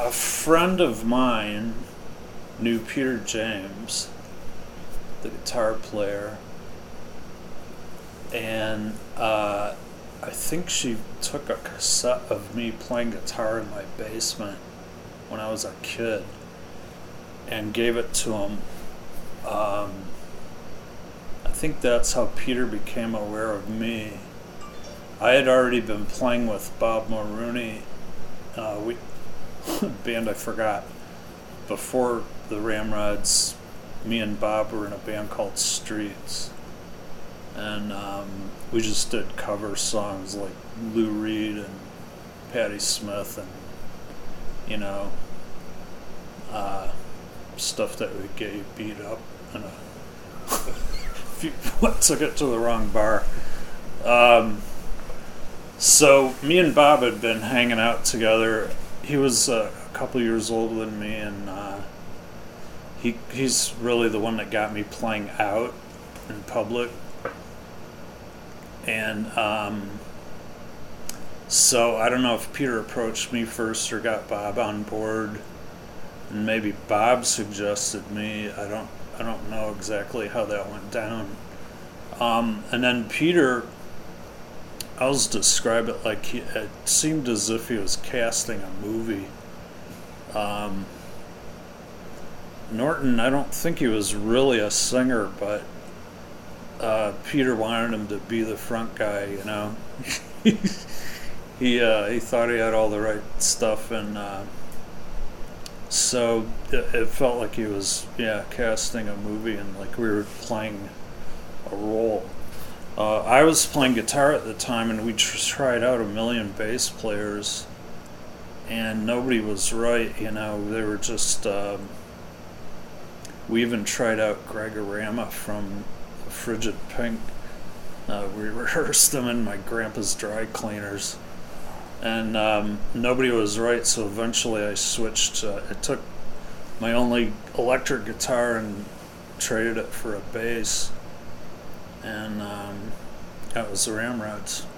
a friend of mine knew Peter James, the guitar player, and I think she took a cassette of me playing guitar in my basement when I was a kid and gave it to him. I think that's how Peter became aware of me. I had already been playing with Bob Mulrooney, band I forgot. Before the Ramrods, me and Bob were in a band called Streets. And we just did cover songs like Lou Reed and Patti Smith and, stuff that would get you beat up. And if you took it to the wrong bar. So me and Bob had been hanging out together. He was a couple years older than me, and he's really the one that got me playing out in public. And so I don't know if Peter approached me first or got Bob on board, and maybe Bob suggested me. I don't know exactly how that went down. And then Peter, I'll just describe it like it seemed as if he was casting a movie. Norton, I don't think he was really a singer, but Peter wanted him to be the front guy, he thought he had all the right stuff, and so it felt like he was casting a movie, and like we were playing a role. I was playing guitar at the time, and we tried out a million bass players, and nobody was right. They were just. We even tried out Gregorama from Frigid Pink. We rehearsed them in my grandpa's dry cleaners, and nobody was right. So eventually, I switched. I took my only electric guitar and traded it for a bass, and that was the Ramrods.